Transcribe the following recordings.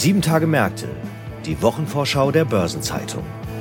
7 Tage Märkte, die Wochenvorschau der Börsenzeitung.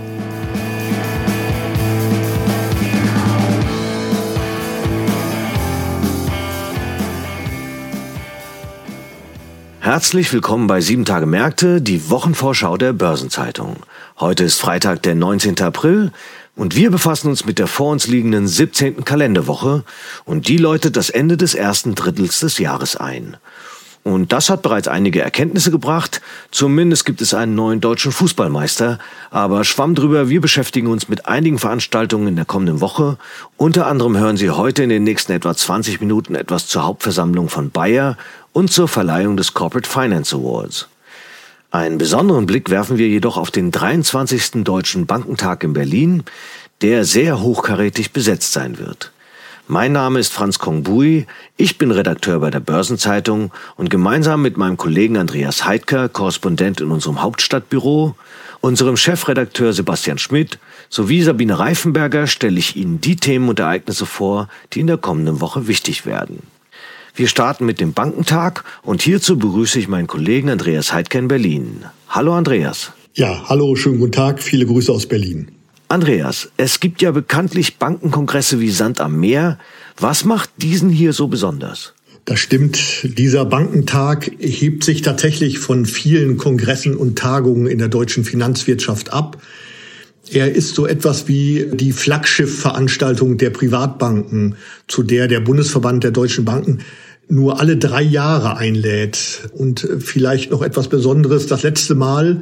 Herzlich willkommen bei 7 Tage Märkte, die Wochenvorschau der Börsenzeitung. Heute ist Freitag, der 19. April und wir befassen uns mit der vor uns liegenden 17. Kalenderwoche und die läutet das Ende des ersten Drittels des Jahres ein. Und das hat bereits einige Erkenntnisse gebracht, zumindest gibt es einen neuen deutschen Fußballmeister, aber schwamm drüber, wir beschäftigen uns mit einigen Veranstaltungen in der kommenden Woche. Unter anderem hören Sie heute in den nächsten etwa 20 Minuten etwas zur Hauptversammlung von Bayer und zur Verleihung des Corporate Finance Awards. Einen besonderen Blick werfen wir jedoch auf den 23. Deutschen Bankentag in Berlin, der sehr hochkarätig besetzt sein wird. Mein Name ist Franz Kongbui, ich bin Redakteur bei der Börsenzeitung und gemeinsam mit meinem Kollegen Andreas Heidker, Korrespondent in unserem Hauptstadtbüro, unserem Chefredakteur Sebastian Schmidt sowie Sabine Reifenberger stelle ich Ihnen die Themen und Ereignisse vor, die in der kommenden Woche wichtig werden. Wir starten mit dem Bankentag und hierzu begrüße ich meinen Kollegen Andreas Heidker in Berlin. Hallo Andreas. Ja, hallo, schönen guten Tag, viele Grüße aus Berlin. Andreas, es gibt ja bekanntlich Bankenkongresse wie Sand am Meer. Was macht diesen hier so besonders? Das stimmt, dieser Bankentag hebt sich tatsächlich von vielen Kongressen und Tagungen in der deutschen Finanzwirtschaft ab. Er ist so etwas wie die Flaggschiffveranstaltung der Privatbanken, zu der der Bundesverband der deutschen Banken nur alle 3 Jahre einlädt. Und vielleicht noch etwas Besonderes, das letzte Mal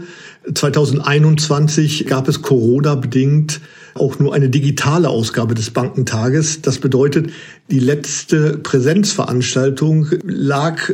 2021 gab es Corona-bedingt auch nur eine digitale Ausgabe des Bankentages. Das bedeutet, die letzte Präsenzveranstaltung lag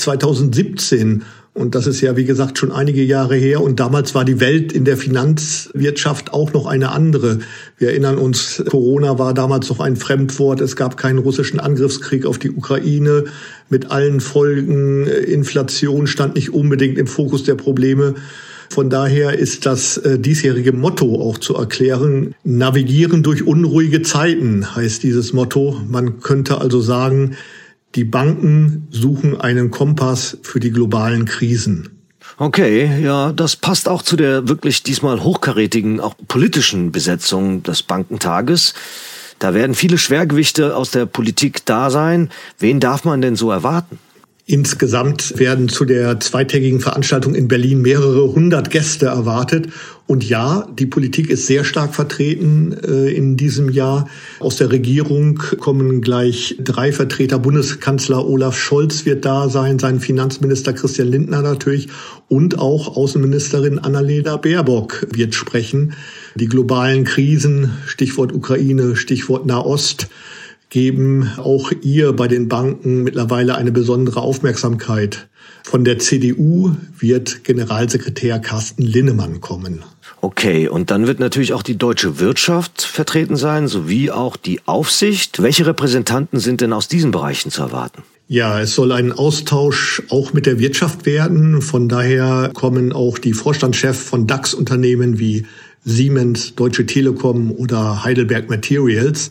2017. Und das ist ja, wie gesagt, schon einige Jahre her. Und damals war die Welt in der Finanzwirtschaft auch noch eine andere. Wir erinnern uns, Corona war damals noch ein Fremdwort. Es gab keinen russischen Angriffskrieg auf die Ukraine mit allen Folgen. Inflation stand nicht unbedingt im Fokus der Probleme. Von daher ist das diesjährige Motto auch zu erklären. Navigieren durch unruhige Zeiten heißt dieses Motto. Man könnte also sagen, die Banken suchen einen Kompass für die globalen Krisen. Okay, ja, das passt auch zu der wirklich diesmal hochkarätigen, auch politischen Besetzung des Bankentages. Da werden viele Schwergewichte aus der Politik da sein. Wen darf man denn so erwarten? Insgesamt werden zu der zweitägigen Veranstaltung in Berlin mehrere 100 Gäste erwartet. Und ja, die Politik ist sehr stark vertreten in diesem Jahr. Aus der Regierung kommen gleich 3 Vertreter. Bundeskanzler Olaf Scholz wird da sein, sein Finanzminister Christian Lindner natürlich und auch Außenministerin Annalena Baerbock wird sprechen. Die globalen Krisen, Stichwort Ukraine, Stichwort Nahost, geben auch ihr bei den Banken mittlerweile eine besondere Aufmerksamkeit. Von der CDU wird Generalsekretär Carsten Linnemann kommen. Okay, und dann wird natürlich auch die deutsche Wirtschaft vertreten sein, sowie auch die Aufsicht. Welche Repräsentanten sind denn aus diesen Bereichen zu erwarten? Ja, es soll ein Austausch auch mit der Wirtschaft werden. Von daher kommen auch die Vorstandschefs von DAX-Unternehmen wie Siemens, Deutsche Telekom oder Heidelberg Materials.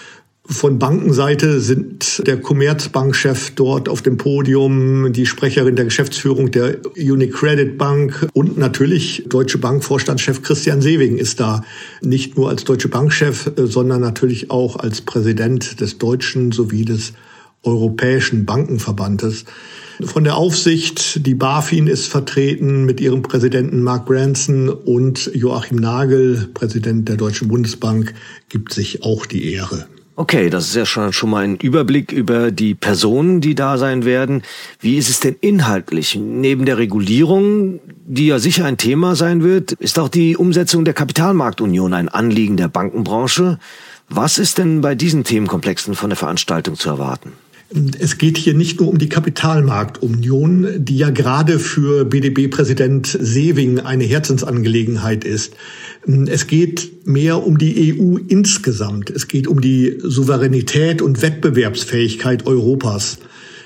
Von Bankenseite sind der Commerzbank-Chef dort auf dem Podium, die Sprecherin der Geschäftsführung der UniCredit Bank und natürlich Deutsche Bank-Vorstandschef Christian Sewing ist da. Nicht nur als Deutsche Bank-Chef, sondern natürlich auch als Präsident des deutschen sowie des Europäischen Bankenverbandes. Von der Aufsicht, die BaFin ist vertreten mit ihrem Präsidenten Mark Branson und Joachim Nagel, Präsident der Deutschen Bundesbank, gibt sich auch die Ehre. Okay, das ist ja schon mal ein Überblick über die Personen, die da sein werden. Wie ist es denn inhaltlich? Neben der Regulierung, die ja sicher ein Thema sein wird, ist auch die Umsetzung der Kapitalmarktunion ein Anliegen der Bankenbranche. Was ist denn bei diesen Themenkomplexen von der Veranstaltung zu erwarten? Es geht hier nicht nur um die Kapitalmarktunion, die ja gerade für BDB-Präsident Sewing eine Herzensangelegenheit ist. Es geht mehr um die EU insgesamt. Es geht um die Souveränität und Wettbewerbsfähigkeit Europas.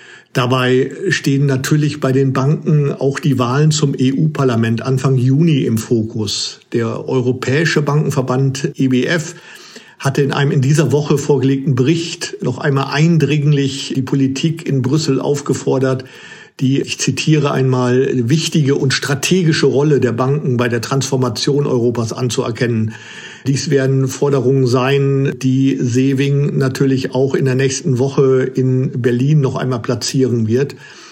Dabei stehen natürlich bei den Banken auch die Wahlen zum EU-Parlament Anfang Juni im Fokus. Der Europäische Bankenverband EBF hatte in einem in dieser Woche vorgelegten Bericht noch einmal eindringlich die Politik in Brüssel aufgefordert, die, ich zitiere einmal, wichtige und strategische Rolle der Banken bei der Transformation Europas anzuerkennen. Dies werden Forderungen sein, die Sewing natürlich auch in der nächsten Woche in Berlin noch einmal platzieren wird.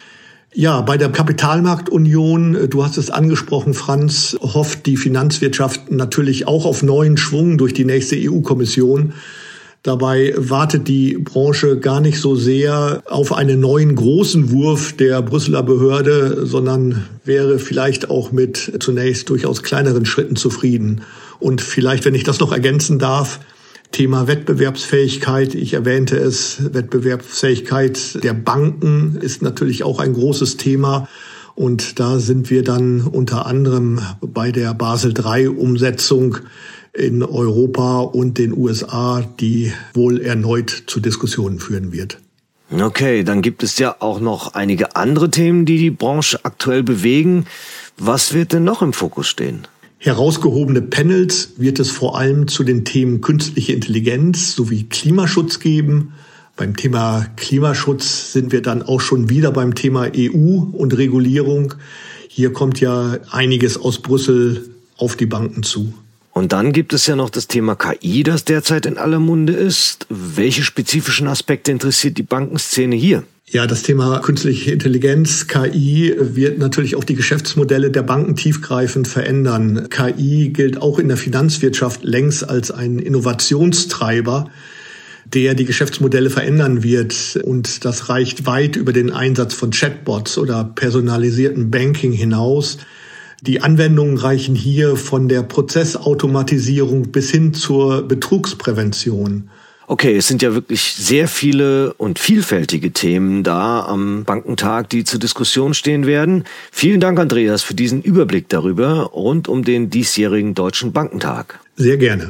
Ja, bei der Kapitalmarktunion, du hast es angesprochen, Franz, hofft die Finanzwirtschaft natürlich auch auf neuen Schwung durch die nächste EU-Kommission. Dabei wartet die Branche gar nicht so sehr auf einen neuen großen Wurf der Brüsseler Behörde, sondern wäre vielleicht auch mit zunächst durchaus kleineren Schritten zufrieden. Und vielleicht, wenn ich das noch ergänzen darf, Thema Wettbewerbsfähigkeit, ich erwähnte es, Wettbewerbsfähigkeit der Banken ist natürlich auch ein großes Thema. Und da sind wir dann unter anderem bei der Basel-III-Umsetzung in Europa und den USA, die wohl erneut zu Diskussionen führen wird. Okay, dann gibt es ja auch noch einige andere Themen, die die Branche aktuell bewegen. Was wird denn noch im Fokus stehen? Herausgehobene Panels wird es vor allem zu den Themen künstliche Intelligenz sowie Klimaschutz geben. Beim Thema Klimaschutz sind wir dann auch schon wieder beim Thema EU und Regulierung. Hier kommt ja einiges aus Brüssel auf die Banken zu. Und dann gibt es ja noch das Thema KI, das derzeit in aller Munde ist. Welche spezifischen Aspekte interessiert die Bankenszene hier? Ja, das Thema künstliche Intelligenz, KI, wird natürlich auch die Geschäftsmodelle der Banken tiefgreifend verändern. KI gilt auch in der Finanzwirtschaft längst als ein Innovationstreiber, der die Geschäftsmodelle verändern wird. Und das reicht weit über den Einsatz von Chatbots oder personalisierten Banking hinaus. Die Anwendungen reichen hier von der Prozessautomatisierung bis hin zur Betrugsprävention. Okay, es sind ja wirklich sehr viele und vielfältige Themen da am Bankentag, die zur Diskussion stehen werden. Vielen Dank, Andreas, für diesen Überblick darüber rund um den diesjährigen Deutschen Bankentag. Sehr gerne.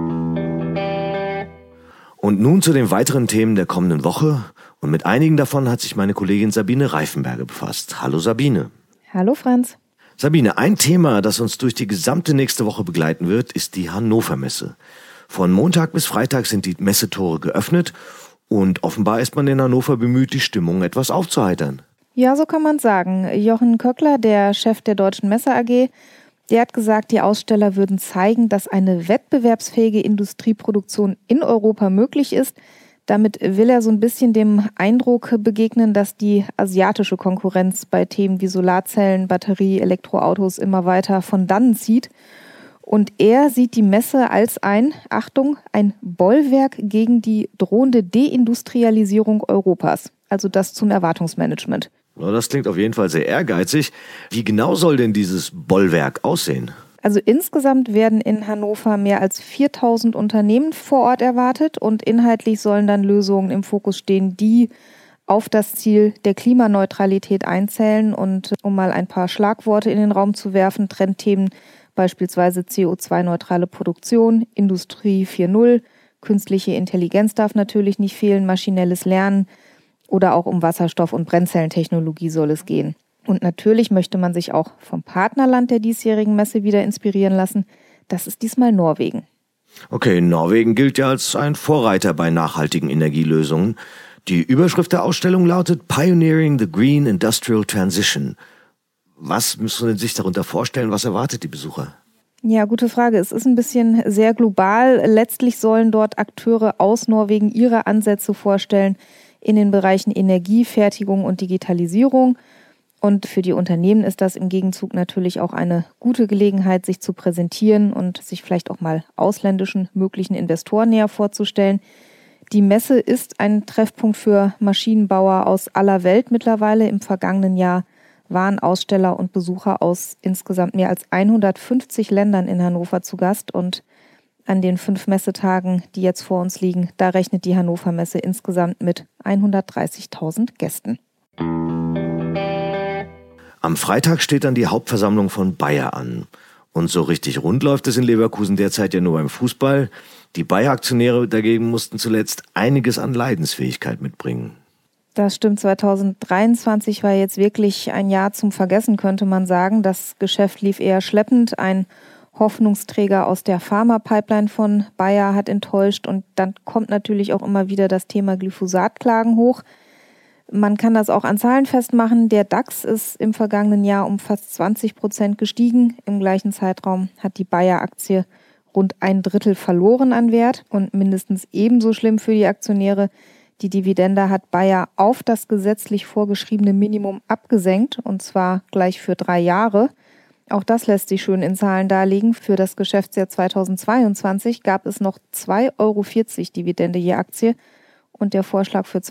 Und nun zu den weiteren Themen der kommenden Woche. Und mit einigen davon hat sich meine Kollegin Sabine Reifenberger befasst. Hallo Sabine. Hallo Franz. Sabine, ein Thema, das uns durch die gesamte nächste Woche begleiten wird, ist die Hannover Messe. Von Montag bis Freitag sind die Messetore geöffnet und offenbar ist man in Hannover bemüht, die Stimmung etwas aufzuheitern. Ja, so kann man sagen. Jochen Köckler, der Chef der Deutschen Messe AG, der hat gesagt, die Aussteller würden zeigen, dass eine wettbewerbsfähige Industrieproduktion in Europa möglich ist. Damit will er so ein bisschen dem Eindruck begegnen, dass die asiatische Konkurrenz bei Themen wie Solarzellen, Batterie, Elektroautos immer weiter von dannen zieht. Und er sieht die Messe als ein Bollwerk gegen die drohende Deindustrialisierung Europas. Also das zum Erwartungsmanagement. Ja, das klingt auf jeden Fall sehr ehrgeizig. Wie genau soll denn dieses Bollwerk aussehen? Also insgesamt werden in Hannover mehr als 4.000 Unternehmen vor Ort erwartet und inhaltlich sollen dann Lösungen im Fokus stehen, die auf das Ziel der Klimaneutralität einzählen. Und um mal ein paar Schlagworte in den Raum zu werfen, Trendthemen beispielsweise CO2-neutrale Produktion, Industrie 4.0, künstliche Intelligenz darf natürlich nicht fehlen, maschinelles Lernen oder auch um Wasserstoff- und Brennzellentechnologie soll es gehen. Und natürlich möchte man sich auch vom Partnerland der diesjährigen Messe wieder inspirieren lassen. Das ist diesmal Norwegen. Okay, Norwegen gilt ja als ein Vorreiter bei nachhaltigen Energielösungen. Die Überschrift der Ausstellung lautet Pioneering the Green Industrial Transition. Was müssen Sie sich darunter vorstellen? Was erwartet die Besucher? Ja, gute Frage. Es ist ein bisschen sehr global. Letztlich sollen dort Akteure aus Norwegen ihre Ansätze vorstellen in den Bereichen Energie, Fertigung und Digitalisierung. Und für die Unternehmen ist das im Gegenzug natürlich auch eine gute Gelegenheit, sich zu präsentieren und sich vielleicht auch mal ausländischen möglichen Investoren näher vorzustellen. Die Messe ist ein Treffpunkt für Maschinenbauer aus aller Welt mittlerweile. Im vergangenen Jahr waren Aussteller und Besucher aus insgesamt mehr als 150 Ländern in Hannover zu Gast. Und an den 5 Messetagen, die jetzt vor uns liegen, da rechnet die Hannover Messe insgesamt mit 130.000 Gästen. Am Freitag steht dann die Hauptversammlung von Bayer an. Und so richtig rund läuft es in Leverkusen derzeit ja nur beim Fußball. Die Bayer-Aktionäre dagegen mussten zuletzt einiges an Leidensfähigkeit mitbringen. Das stimmt, 2023 war jetzt wirklich ein Jahr zum Vergessen, könnte man sagen. Das Geschäft lief eher schleppend. Ein Hoffnungsträger aus der Pharma-Pipeline von Bayer hat enttäuscht. Und dann kommt natürlich auch immer wieder das Thema Glyphosat-Klagen hoch. Man kann das auch an Zahlen festmachen. Der DAX ist im vergangenen Jahr um fast 20% gestiegen. Im gleichen Zeitraum hat die Bayer-Aktie rund 1/3 verloren an Wert. Und mindestens ebenso schlimm für die Aktionäre: die Dividende hat Bayer auf das gesetzlich vorgeschriebene Minimum abgesenkt, und zwar gleich für 3 Jahre. Auch das lässt sich schön in Zahlen darlegen. Für das Geschäftsjahr 2022 gab es noch 2,40 € Dividende je Aktie. Und der Vorschlag für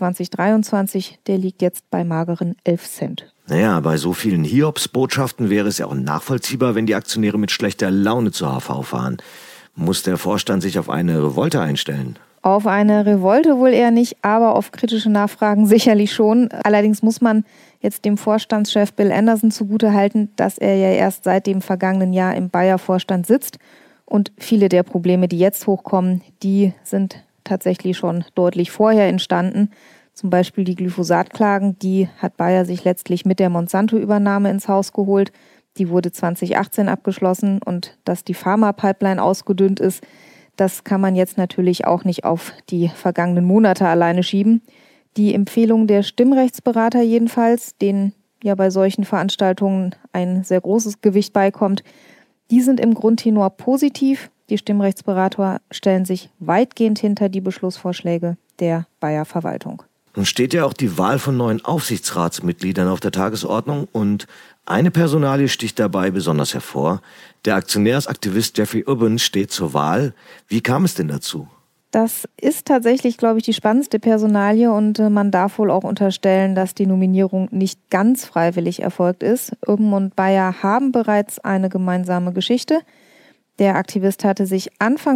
2023, der liegt jetzt bei mageren 11 Cent. Naja, bei so vielen Hiobsbotschaften wäre es ja auch nachvollziehbar, wenn die Aktionäre mit schlechter Laune zur HV fahren. Muss der Vorstand sich auf eine Revolte einstellen? Auf eine Revolte wohl eher nicht, aber auf kritische Nachfragen sicherlich schon. Allerdings muss man jetzt dem Vorstandschef Bill Anderson zugutehalten, dass er ja erst seit dem vergangenen Jahr im Bayer-Vorstand sitzt. Und viele der Probleme, die jetzt hochkommen, die sind tatsächlich schon deutlich vorher entstanden. Zum Beispiel die Glyphosat-Klagen, die hat Bayer sich letztlich mit der Monsanto-Übernahme ins Haus geholt. Die wurde 2018 abgeschlossen, und dass die Pharma-Pipeline ausgedünnt ist, das kann man jetzt natürlich auch nicht auf die vergangenen Monate alleine schieben. Die Empfehlung der Stimmrechtsberater jedenfalls, denen ja bei solchen Veranstaltungen ein sehr großes Gewicht beikommt, die sind im Grundtenor positiv. Die Stimmrechtsberater stellen sich weitgehend hinter die Beschlussvorschläge der Bayer-Verwaltung. Nun steht ja auch die Wahl von neuen Aufsichtsratsmitgliedern auf der Tagesordnung, und eine Personalie sticht dabei besonders hervor. Der Aktionärsaktivist Jeffrey Ubben steht zur Wahl. Wie kam es denn dazu? Das ist tatsächlich, glaube ich, die spannendste Personalie, und man darf wohl auch unterstellen, dass die Nominierung nicht ganz freiwillig erfolgt ist. Ubben und Bayer haben bereits eine gemeinsame Geschichte. Der Aktivist hatte sich Anfang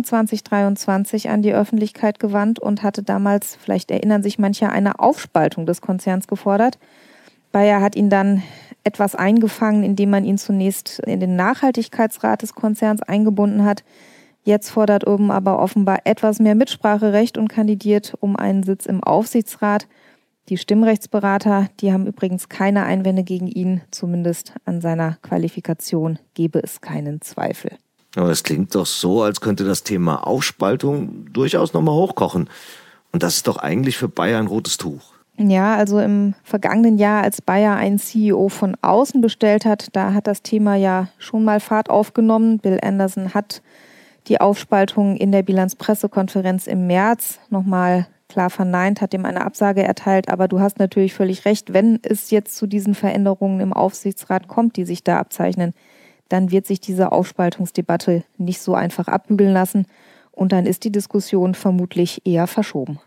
2023 an die Öffentlichkeit gewandt und hatte damals, vielleicht erinnern sich manche, eine Aufspaltung des Konzerns gefordert. Bayer hat ihn dann etwas eingefangen, indem man ihn zunächst in den Nachhaltigkeitsrat des Konzerns eingebunden hat. Jetzt fordert Ubben aber offenbar etwas mehr Mitspracherecht und kandidiert um einen Sitz im Aufsichtsrat. Die Stimmrechtsberater, die haben übrigens keine Einwände gegen ihn. Zumindest an seiner Qualifikation gebe es keinen Zweifel. Aber es klingt doch so, als könnte das Thema Aufspaltung durchaus nochmal hochkochen. Und das ist doch eigentlich für Bayer ein rotes Tuch. Ja, also im vergangenen Jahr, als Bayer einen CEO von außen bestellt hat, da hat das Thema ja schon mal Fahrt aufgenommen. Bill Anderson hat die Aufspaltung in der Bilanzpressekonferenz im März nochmal klar verneint, hat ihm eine Absage erteilt. Aber du hast natürlich völlig recht, wenn es jetzt zu diesen Veränderungen im Aufsichtsrat kommt, die sich da abzeichnen, dann wird sich diese Aufspaltungsdebatte nicht so einfach abbügeln lassen. Und dann ist die Diskussion vermutlich eher verschoben.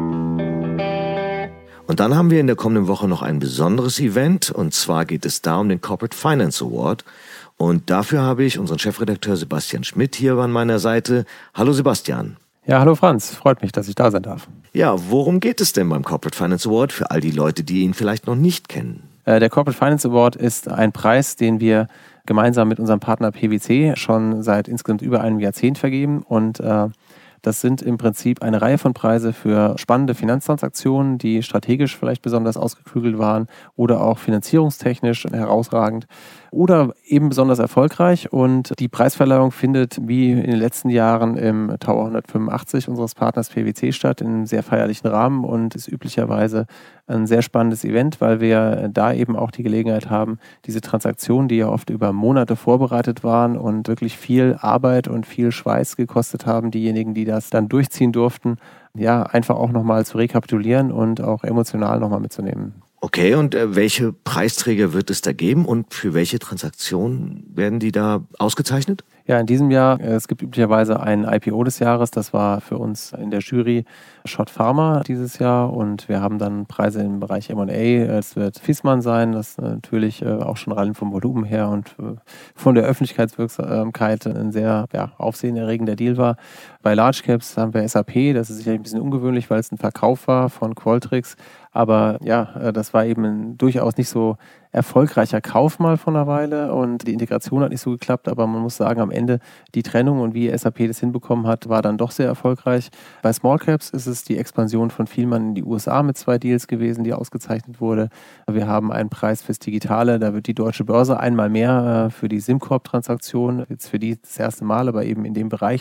Und dann haben wir in der kommenden Woche noch ein besonderes Event. Und zwar geht es da um den Corporate Finance Award. Und dafür habe ich unseren Chefredakteur Sebastian Schmidt hier an meiner Seite. Hallo Sebastian. Ja, hallo Franz. Freut mich, dass ich da sein darf. Ja, worum geht es denn beim Corporate Finance Award für all die Leute, die ihn vielleicht noch nicht kennen? Der Corporate Finance Award ist ein Preis, den wir gemeinsam mit unserem Partner PwC schon seit insgesamt über einem Jahrzehnt vergeben. Und das sind im Prinzip eine Reihe von Preise für spannende Finanztransaktionen, die strategisch vielleicht besonders ausgeklügelt waren oder auch finanzierungstechnisch herausragend oder eben besonders erfolgreich. Und die Preisverleihung findet wie in den letzten Jahren im Tower 185 unseres Partners PwC statt, in einem sehr feierlichen Rahmen, und ist üblicherweise ein sehr spannendes Event, weil wir da eben auch die Gelegenheit haben, diese Transaktionen, die ja oft über Monate vorbereitet waren und wirklich viel Arbeit und viel Schweiß gekostet haben, diejenigen, die das dann durchziehen durften, ja, einfach auch nochmal zu rekapitulieren und auch emotional nochmal mitzunehmen. Okay, und welche Preisträger wird es da geben und für welche Transaktionen werden die da ausgezeichnet? Ja, in diesem Jahr, es gibt üblicherweise ein IPO des Jahres, das war für uns in der Jury Schott Pharma dieses Jahr, und wir haben dann Preise im Bereich M&A. Es wird Viessmann sein, das natürlich auch schon rein vom Volumen her und von der Öffentlichkeitswirksamkeit ein sehr aufsehenerregender Deal war. Bei Large Caps haben wir SAP, das ist sicherlich ein bisschen ungewöhnlich, weil es ein Verkauf war von Qualtrics, aber ja, das war eben ein durchaus nicht so erfolgreicher Kauf mal von einer Weile, und die Integration hat nicht so geklappt, aber man muss sagen, am Ende die Trennung und wie SAP das hinbekommen hat, war dann doch sehr erfolgreich. Bei Small Caps ist es die Expansion von Vielmann in die USA mit 2 Deals gewesen, die ausgezeichnet wurde. Wir haben einen Preis fürs Digitale, da wird die Deutsche Börse einmal mehr für die SimCorp-Transaktion, jetzt für die das erste Mal, aber eben in dem Bereich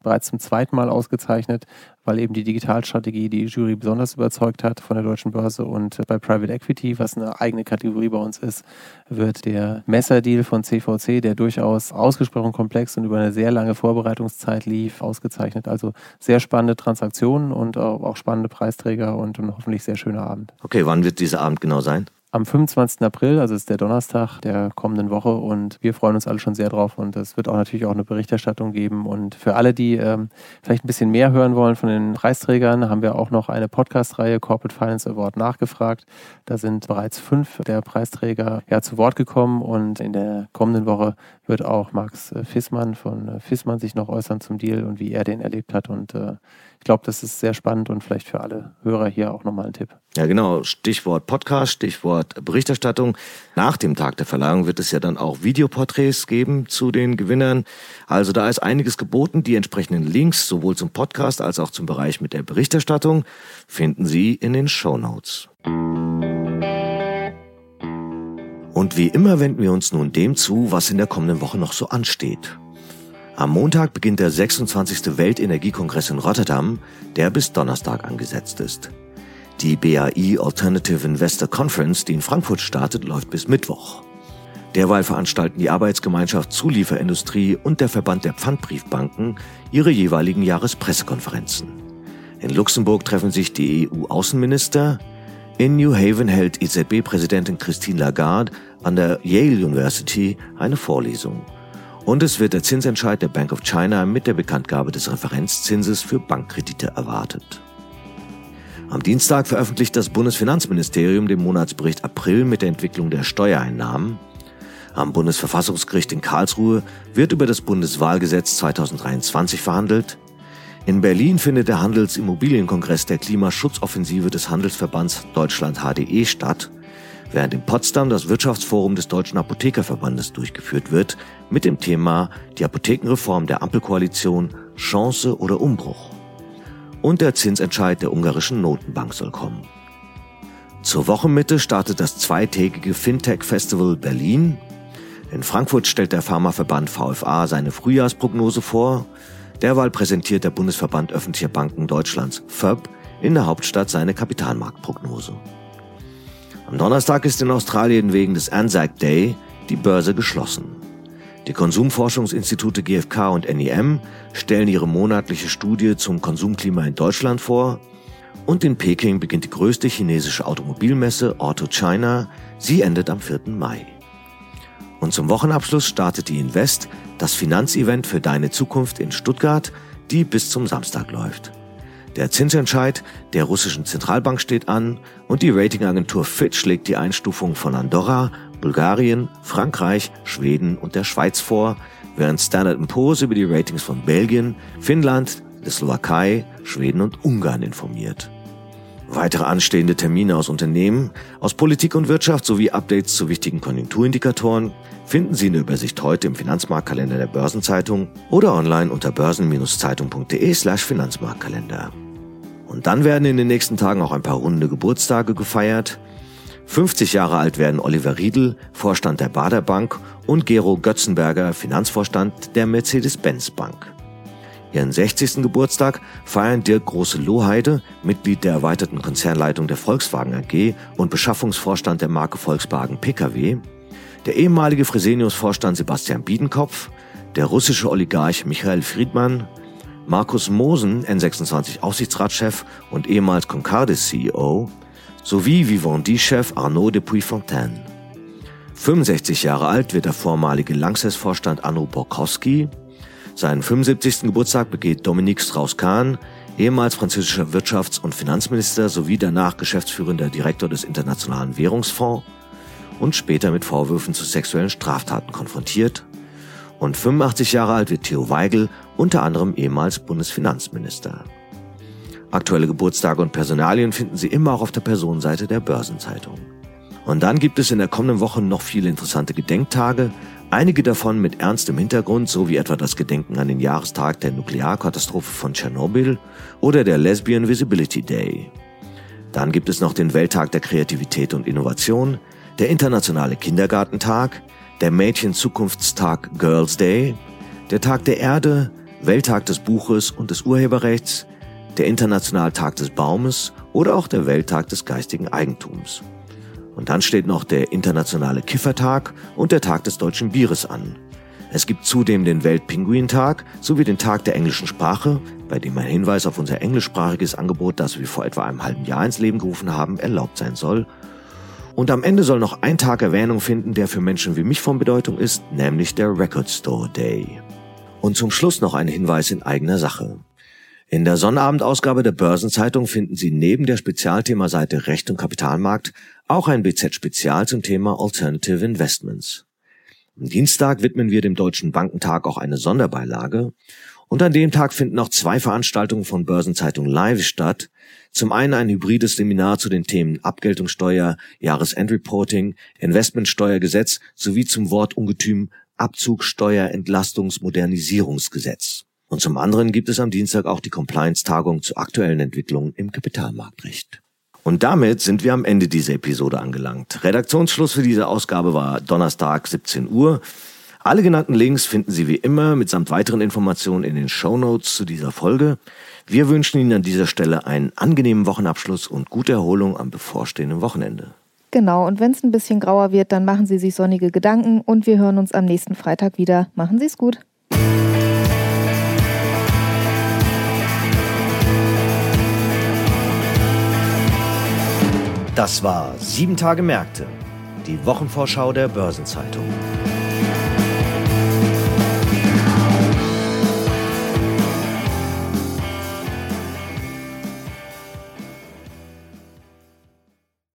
bereits zum 2. Mal ausgezeichnet, weil eben die Digitalstrategie die Jury besonders überzeugt hat von der Deutschen Börse. Und bei Private Equity, was eine eigene Kategorie bei uns ist, wird der Messer-Deal von CVC, der durchaus ausgesprochen komplex und über eine sehr lange Vorbereitungszeit lief, ausgezeichnet. Also sehr spannende Transaktionen und auch spannende Preisträger und ein hoffentlich sehr schöner Abend. Okay, wann wird dieser Abend genau sein? Am 25. April, also ist der Donnerstag der kommenden Woche, und wir freuen uns alle schon sehr drauf, und es wird auch natürlich auch eine Berichterstattung geben. Und für alle, die vielleicht ein bisschen mehr hören wollen von den Preisträgern, haben wir auch noch eine Podcast-Reihe Corporate Finance Award nachgefragt. Da sind bereits 5 der Preisträger zu Wort gekommen, und in der kommenden Woche wird auch Max Fissmann von Fissmann sich noch äußern zum Deal und wie er den erlebt hat. Und ich glaube, das ist sehr spannend und vielleicht für alle Hörer hier auch nochmal ein Tipp. Ja, genau. Stichwort Podcast, Stichwort Berichterstattung. Nach dem Tag der Verleihung wird es ja dann auch Videoporträts geben zu den Gewinnern. Also da ist einiges geboten. Die entsprechenden Links sowohl zum Podcast als auch zum Bereich mit der Berichterstattung finden Sie in den Shownotes. Und wie immer wenden wir uns nun dem zu, was in der kommenden Woche noch so ansteht. Am Montag beginnt der 26. Weltenergiekongress in Rotterdam, der bis Donnerstag angesetzt ist. Die BAI Alternative Investor Conference, die in Frankfurt startet, läuft bis Mittwoch. Derweil veranstalten die Arbeitsgemeinschaft Zulieferindustrie und der Verband der Pfandbriefbanken ihre jeweiligen Jahrespressekonferenzen. In Luxemburg treffen sich die EU-Außenminister. In New Haven hält EZB-Präsidentin Christine Lagarde an der Yale University eine Vorlesung. Und es wird der Zinsentscheid der Bank of China mit der Bekanntgabe des Referenzzinses für Bankkredite erwartet. Am Dienstag veröffentlicht das Bundesfinanzministerium den Monatsbericht April mit der Entwicklung der Steuereinnahmen. Am Bundesverfassungsgericht in Karlsruhe wird über das Bundeswahlgesetz 2023 verhandelt. In Berlin findet der Handelsimmobilienkongress der Klimaschutzoffensive des Handelsverbands Deutschland HDE statt, während in Potsdam das Wirtschaftsforum des Deutschen Apothekerverbandes durchgeführt wird mit dem Thema die Apothekenreform der Ampelkoalition, Chance oder Umbruch. Und der Zinsentscheid der ungarischen Notenbank soll kommen. Zur Wochenmitte startet das 2-tägige Fintech-Festival Berlin. In Frankfurt stellt der Pharmaverband VFA seine Frühjahrsprognose vor. Derweil präsentiert der Bundesverband öffentlicher Banken Deutschlands FÖB in der Hauptstadt seine Kapitalmarktprognose. Am Donnerstag ist in Australien wegen des Anzac Day die Börse geschlossen. Die Konsumforschungsinstitute GfK und NEM stellen ihre monatliche Studie zum Konsumklima in Deutschland vor. Und in Peking beginnt die größte chinesische Automobilmesse Auto China. Sie endet am 4. Mai. Und zum Wochenabschluss startet die Invest, das Finanzevent für deine Zukunft in Stuttgart, die bis zum Samstag läuft. Der Zinsentscheid der russischen Zentralbank steht an und die Ratingagentur Fitch legt die Einstufung von Andorra, Bulgarien, Frankreich, Schweden und der Schweiz vor, während Standard & Poor's über die Ratings von Belgien, Finnland, der Slowakei, Schweden und Ungarn informiert. Weitere anstehende Termine aus Unternehmen, aus Politik und Wirtschaft sowie Updates zu wichtigen Konjunkturindikatoren finden Sie in der Übersicht heute im Finanzmarktkalender der Börsenzeitung oder online unter börsen-zeitung.de/Finanzmarktkalender. Und dann werden in den nächsten Tagen auch ein paar runde Geburtstage gefeiert. 50 Jahre alt werden Oliver Riedl, Vorstand der Baader Bank, und Gero Götzenberger, Finanzvorstand der Mercedes-Benz Bank. Ihren 60. Geburtstag feiern Dirk Große-Lohheide, Mitglied der erweiterten Konzernleitung der Volkswagen AG und Beschaffungsvorstand der Marke Volkswagen Pkw, der ehemalige Fresenius-Vorstand Sebastian Biedenkopf, der russische Oligarch Michael Friedmann, Markus Mosen, N26-Aufsichtsratschef und ehemals Concardis-CEO, sowie Vivendi-Chef Arnaud de Puyfontaine. 65 Jahre alt wird der vormalige Lanxess-Vorstand Anno Borkowski. Seinen 75. Geburtstag begeht Dominique Strauss-Kahn, ehemals französischer Wirtschafts- und Finanzminister sowie danach geschäftsführender Direktor des Internationalen Währungsfonds und später mit Vorwürfen zu sexuellen Straftaten konfrontiert. Und 85 Jahre alt wird Theo Weigel, unter anderem ehemals Bundesfinanzminister. Aktuelle Geburtstage und Personalien finden Sie immer auch auf der Personenseite der Börsenzeitung. Und dann gibt es in der kommenden Woche noch viele interessante Gedenktage, einige davon mit ernstem Hintergrund, so wie etwa das Gedenken an den Jahrestag der Nuklearkatastrophe von Tschernobyl oder der Lesbian Visibility Day. Dann gibt es noch den Welttag der Kreativität und Innovation, der Internationale Kindergartentag, der Mädchen-Zukunftstag Girls Day, der Tag der Erde, Welttag des Buches und des Urheberrechts, der Internationale Tag des Baumes oder auch der Welttag des geistigen Eigentums. Und dann steht noch der Internationale Kiffertag und der Tag des deutschen Bieres an. Es gibt zudem den Weltpinguintag sowie den Tag der englischen Sprache, bei dem ein Hinweis auf unser englischsprachiges Angebot, das wir vor etwa einem halben Jahr ins Leben gerufen haben, erlaubt sein soll. Und am Ende soll noch ein Tag Erwähnung finden, der für Menschen wie mich von Bedeutung ist, nämlich der Record Store Day. Und zum Schluss noch ein Hinweis in eigener Sache. In der Sonnabendausgabe der Börsenzeitung finden Sie neben der Spezialthemaseite Recht und Kapitalmarkt auch ein BZ-Spezial zum Thema Alternative Investments. Am Dienstag widmen wir dem Deutschen Bankentag auch eine Sonderbeilage. Und an dem Tag finden auch 2 Veranstaltungen von Börsenzeitung Live statt. Zum einen ein hybrides Seminar zu den Themen Abgeltungssteuer, Jahresendreporting, Investmentsteuergesetz sowie zum Wortungetüm Abzugsteuerentlastungsmodernisierungsgesetz. Und zum anderen gibt es am Dienstag auch die Compliance-Tagung zu aktuellen Entwicklungen im Kapitalmarktrecht. Und damit sind wir am Ende dieser Episode angelangt. Redaktionsschluss für diese Ausgabe war Donnerstag 17 Uhr. Alle genannten Links finden Sie wie immer mitsamt weiteren Informationen in den Shownotes zu dieser Folge. Wir wünschen Ihnen an dieser Stelle einen angenehmen Wochenabschluss und gute Erholung am bevorstehenden Wochenende. Genau, und wenn es ein bisschen grauer wird, dann machen Sie sich sonnige Gedanken und wir hören uns am nächsten Freitag wieder. Machen Sie es gut. Das war 7 Tage Märkte, die Wochenvorschau der Börsenzeitung.